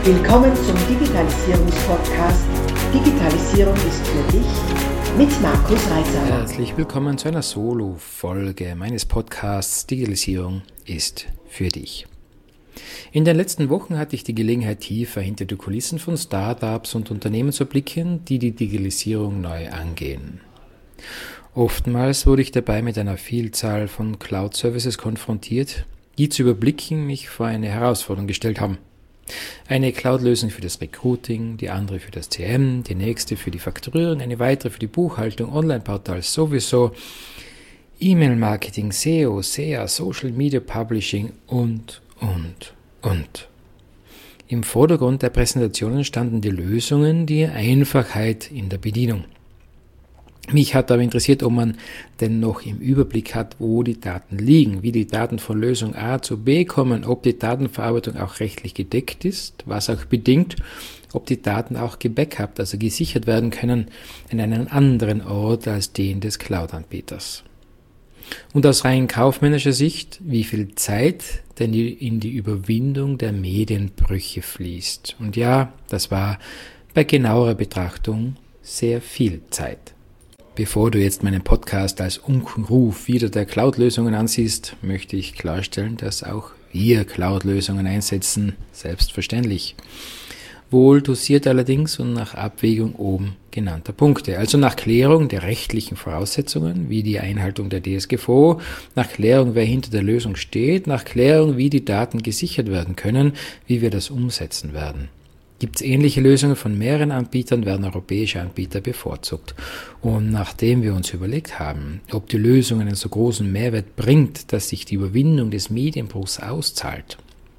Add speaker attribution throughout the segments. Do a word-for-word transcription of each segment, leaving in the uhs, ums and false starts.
Speaker 1: Willkommen zum Digitalisierungspodcast Digitalisierung ist für dich mit Markus Reitzer.
Speaker 2: Herzlich willkommen zu einer Solo-Folge meines Podcasts Digitalisierung ist für dich. In den letzten Wochen hatte ich die Gelegenheit, tiefer hinter die Kulissen von Startups und Unternehmen zu blicken, die die Digitalisierung neu angehen. Oftmals wurde ich dabei mit einer Vielzahl von Cloud-Services konfrontiert, die zu überblicken mich vor eine Herausforderung gestellt haben. Eine Cloud-Lösung für das Recruiting, die andere für das C R M, die nächste für die Fakturierung, eine weitere für die Buchhaltung, Online-Portal sowieso, E-Mail-Marketing, S E O, S E A, Social Media Publishing und, und, und. Im Vordergrund der Präsentationen standen die Lösungen, die Einfachheit in der Bedienung. Mich hat aber interessiert, ob man denn noch im Überblick hat, wo die Daten liegen, wie die Daten von Lösung A zu B kommen, ob die Datenverarbeitung auch rechtlich gedeckt ist, was auch bedingt, ob die Daten auch gebackupt, also gesichert werden können, in einem anderen Ort als den des Cloud-Anbieters. Und aus rein kaufmännischer Sicht, wie viel Zeit denn in die Überwindung der Medienbrüche fließt. Und ja, das war bei genauerer Betrachtung sehr viel Zeit. Bevor du jetzt meinen Podcast als Unkenruf wieder der Cloud-Lösungen ansiehst, möchte ich klarstellen, dass auch wir Cloud-Lösungen einsetzen, selbstverständlich. Wohl dosiert allerdings und nach Abwägung oben genannter Punkte, also nach Klärung der rechtlichen Voraussetzungen, wie die Einhaltung der D S G V O, nach Klärung, wer hinter der Lösung steht, nach Klärung, wie die Daten gesichert werden können, wie wir das umsetzen werden. Gibt es ähnliche Lösungen von mehreren Anbietern, werden europäische Anbieter bevorzugt. Und nachdem wir uns überlegt haben, ob die Lösung einen so großen Mehrwert bringt, dass sich die Überwindung des Medienbruchs auszahlt.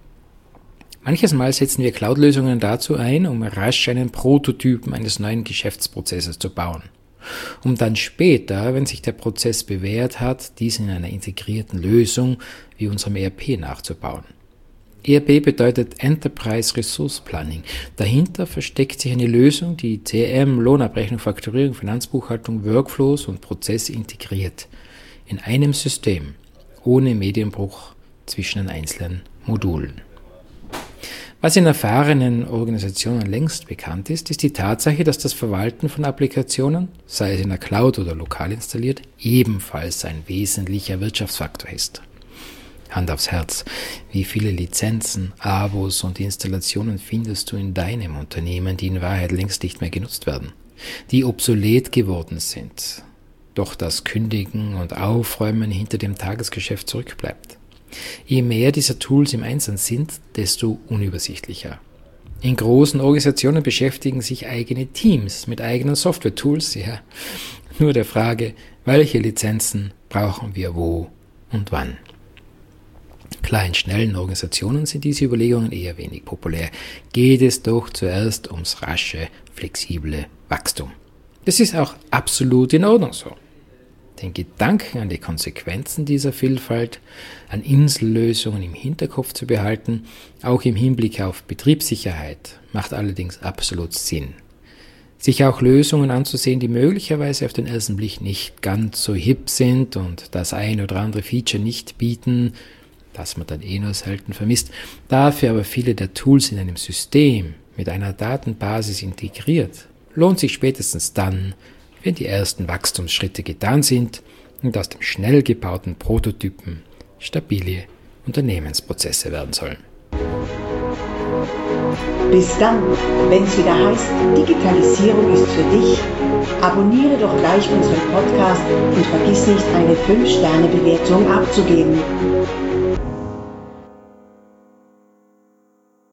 Speaker 2: Manches Mal setzen wir Cloud-Lösungen dazu ein, um rasch einen Prototypen eines neuen Geschäftsprozesses zu bauen. Um dann später, wenn sich der Prozess bewährt hat, diesen in einer integrierten Lösung wie unserem E R P nachzubauen. E R P bedeutet Enterprise Resource Planning. Dahinter versteckt sich eine Lösung, die C R M, Lohnabrechnung, Fakturierung, Finanzbuchhaltung, Workflows und Prozesse integriert. In einem System, ohne Medienbruch zwischen den einzelnen Modulen. Was in erfahrenen Organisationen längst bekannt ist, ist die Tatsache, dass das Verwalten von Applikationen, sei es in der Cloud oder lokal installiert, ebenfalls ein wesentlicher Wirtschaftsfaktor ist. Hand aufs Herz, wie viele Lizenzen, Abos und Installationen findest du in deinem Unternehmen, die in Wahrheit längst nicht mehr genutzt werden, die obsolet geworden sind, doch das Kündigen und Aufräumen hinter dem Tagesgeschäft zurückbleibt. Je mehr dieser Tools im Einsatz sind, desto unübersichtlicher. In großen Organisationen beschäftigen sich eigene Teams mit eigenen Software-Tools, ja, nur der Frage, welche Lizenzen brauchen wir wo und wann. Klar, in schnellen Organisationen sind diese Überlegungen eher wenig populär. Geht es doch zuerst ums rasche, flexible Wachstum. Das ist auch absolut in Ordnung so. Den Gedanken an die Konsequenzen dieser Vielfalt, an Insellösungen im Hinterkopf zu behalten, auch im Hinblick auf Betriebssicherheit, macht allerdings absolut Sinn. Sich auch Lösungen anzusehen, die möglicherweise auf den ersten Blick nicht ganz so hip sind und das ein oder andere Feature nicht bieten, das man dann eh nur selten vermisst, dafür aber viele der Tools in einem System mit einer Datenbasis integriert, lohnt sich spätestens dann, wenn die ersten Wachstumsschritte getan sind und aus dem schnell gebauten Prototypen stabile Unternehmensprozesse werden sollen.
Speaker 1: Bis dann, wenn es wieder heißt, Digitalisierung ist für dich, abonniere doch gleich unseren Podcast und vergiss nicht, eine fünf Sterne Bewertung abzugeben.